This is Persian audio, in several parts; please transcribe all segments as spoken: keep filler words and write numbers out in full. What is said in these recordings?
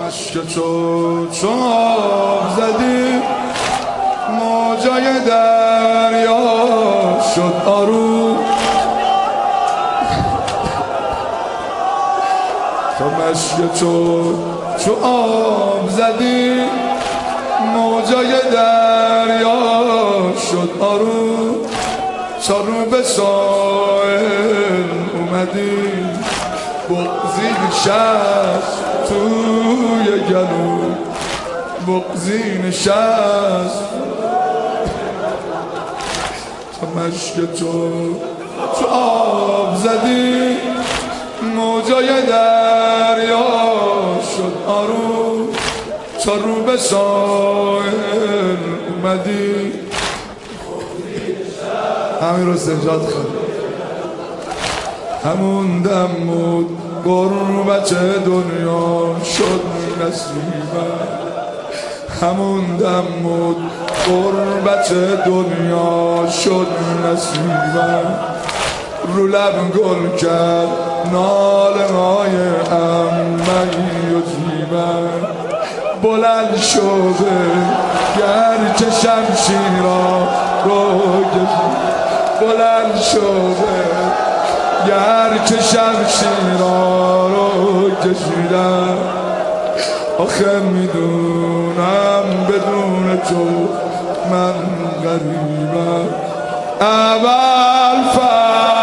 مشک تو چوب زدی موجای دریا شد آروم. تو مشک تو چو آب زدی موجای دریا شد آروم. چارو به ساحل اومدی بغضی نشست توی گلو بغضی نشست. تو مشک تو تو آب زدی موجای دریا شد آروم. چارو به ساحل اومدی. همین رو سجاد خواهد همون دم بود غربت دنیا شد نصیبم. همون دم بود غربت دنیا شد نصیبم. رو لب گل کرد ناله های عمه‌ی و جیبم. بلند شده گرچه شمشیرا رو کشید. بلند شده گرچه شمشیرا رو کشیدم. آخه میدونم بدون تو من غریبم. اول فر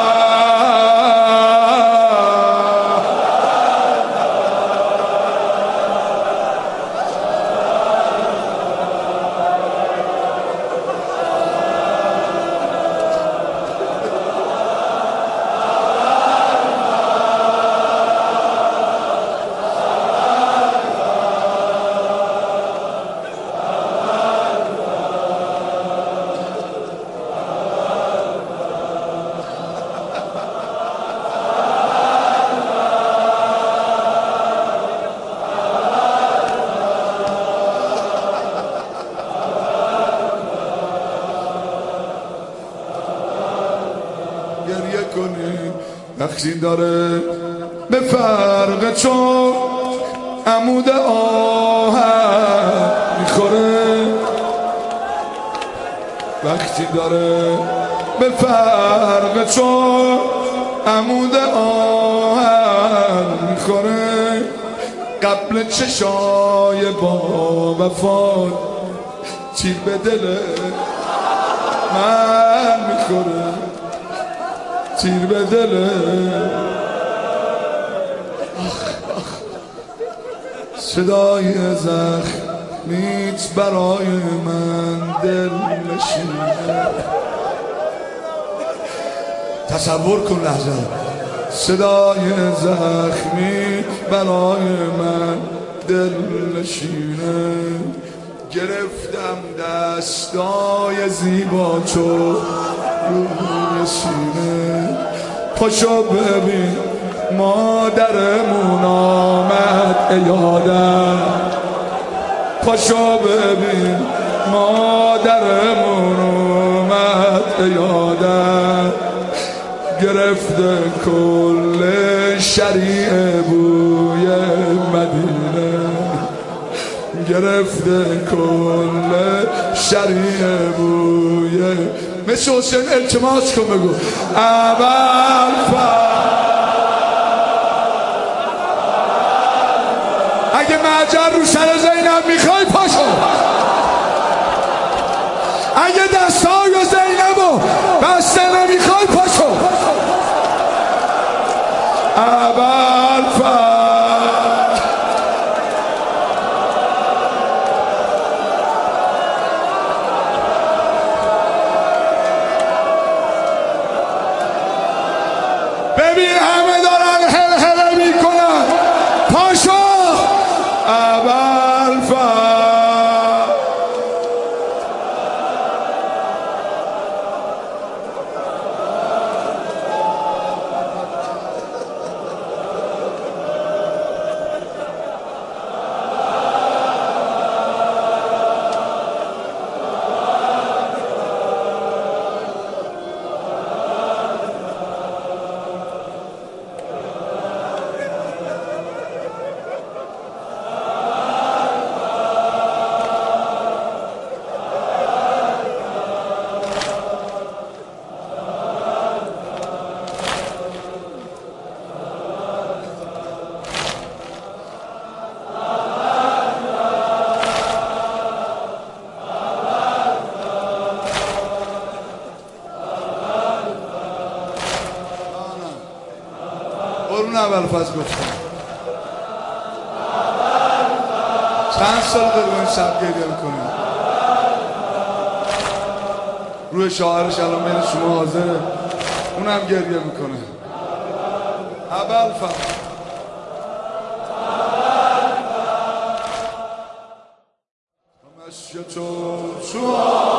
گریه کنی وقتی داره به فرق چون عمود آهن میخوره. وقتی داره به فرق چون عمود آهن میخوره. قبل چشای با وفات تیر به دل من میخوره. تیر به دل صدای زخمیت برای من دل نشینه. تصور کن لحظه صدای زخمی برای من دل نشینه. گرفتم دستای زیبا تو روی سینه. پاشو ببین مادرمون آمد ایادم. پاشو ببین مادرمون اومد ایادم. گرفته کل شریع بوی مدینه. گرفته کل شریع بوی. مثل حسین التماس کن بگو اول فر. اگه معجر رو سر زینب میخوای پاشو. اگه دستای زینبو بسته نمیخوای پاشو. اول فر. ببین همه دارن هل هل میکنن. پاشو اول فر. قرون ابوالفضل گفتم چند سال قربان شب گریه میکنه روی شاعرش الان بین شما حاضره اونم گریه میکنه ابوالفضل مشی تو چون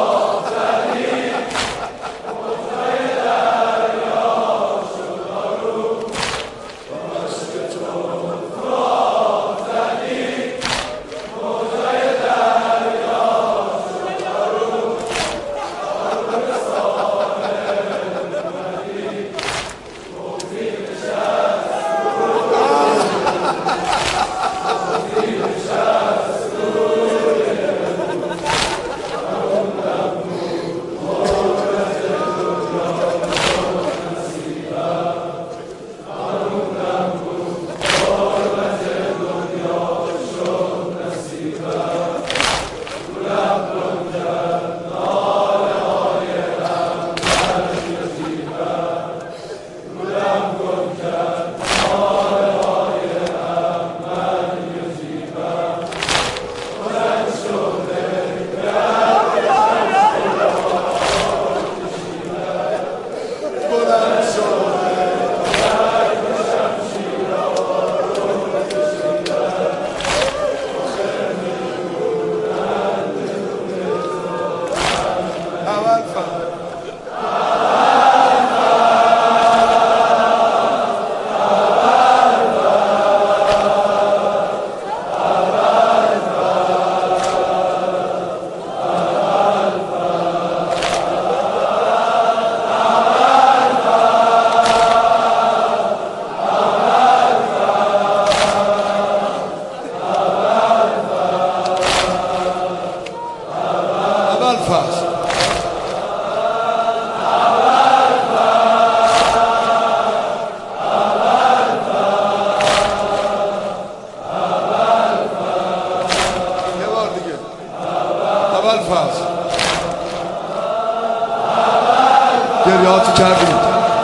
گریهاتو کردیم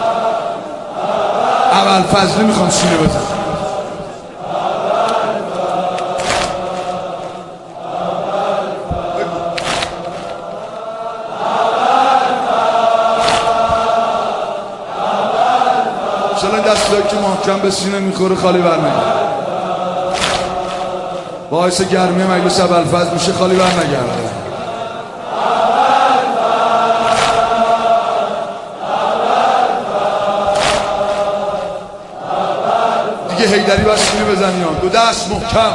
ابوالفضل میخوام سینه بزن چلا دستایی که محکم به سینه میخوره خالی برنگرد باعث گرمی مجلس ابوالفضل میشه خالی برنگرد دیگه هیدری باید سینه بزنی دو دست محکم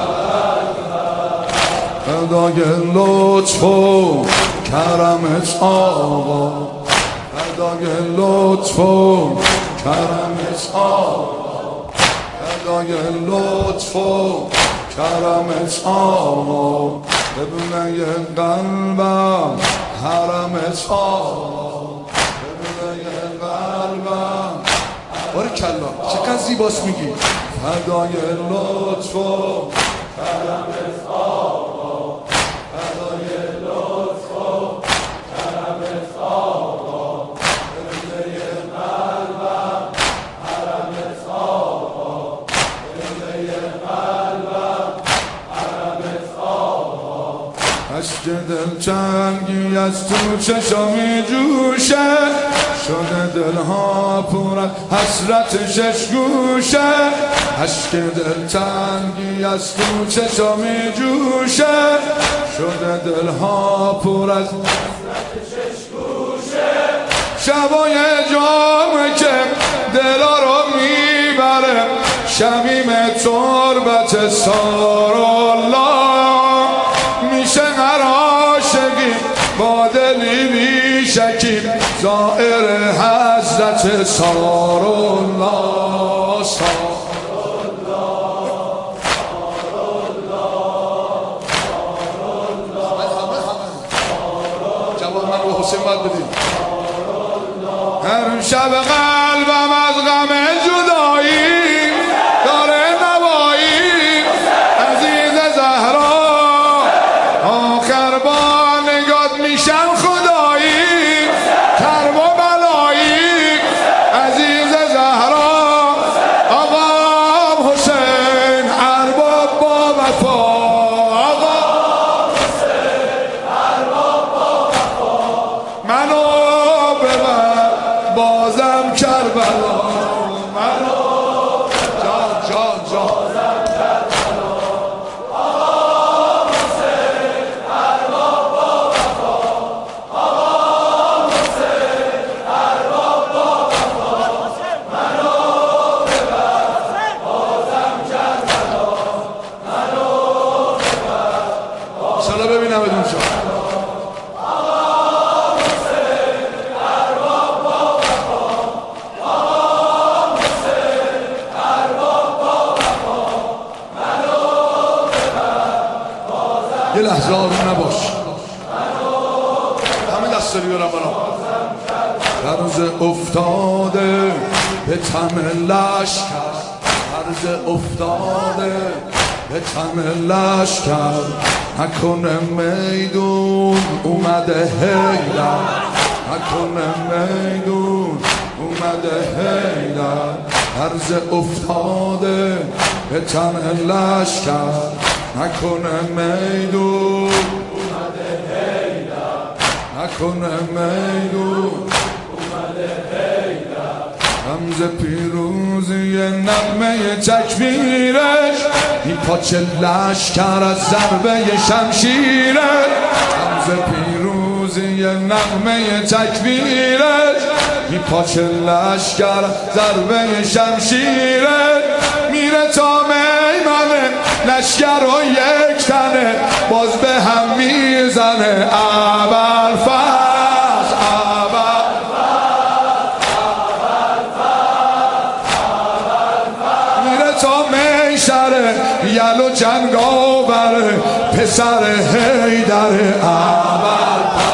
فدای لطف و کرمت آقا فدای لطف و کرمت آقا فدای لطف و کرمت آقا ببونه قلبم حرمت آقا ببونه قلبم بارکالله چقدر زیباست میگی فدای لطف و کرمت آقا فدای لطف و کرمت آقا ببونه قلبم حرمت آقا ببونه قلبم حرمت آقا اشک دلتنگی از تو چشمی جوشه شده دلها پر از حسرت شش گوشه اشک دلتنگی از تو چشمی جوشه شده دلها پر از حسرت شش گوشه شبای جام که دلا رو میبره شمیم تربت سارالله میشه هر عاشقی با دلی بی شکیب زائر حضرت سارالله سارالله جواب من رو حسین باید بدیم هر شب قلبم از غم جدایی داره نوایی عزیز زهرا آخر با نگات میشم خدایی کرب و بلایی عزیز زهرا آقا لحظه آروم نباش. همه دست بیارم برام. هرز افتاده به تن لشکر، هرز افتاده به تن لشکر، نکنه میدون اومده حیدر، نکنه میدون اومده حیدر. هرز افتاده به تن لشکر، نکنه میدون اومده حیدر، نکنه میدون اومده حیدر. رمز پیروزی نغمه تکبیرش، میپاچه لشکر از ضربه شمشیرش. رمز پیروزی نغمه تکبیرش، میپاچه لشکر ضربه شمشیرش. میره تا میمنه لشکر و یک تنه، باز به هم میزنه ابوالفضل. یلو جنگاوره پسر حیدر ابوالفضل.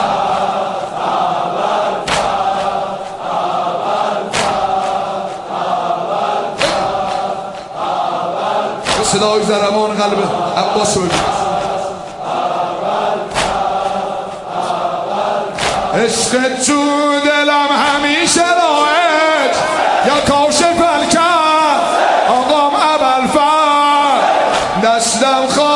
صدای زرمان قلب عباس رو عشق تو دلم همیشه راحت، یا کاشف الکرب آقام ابوالفضل. دستم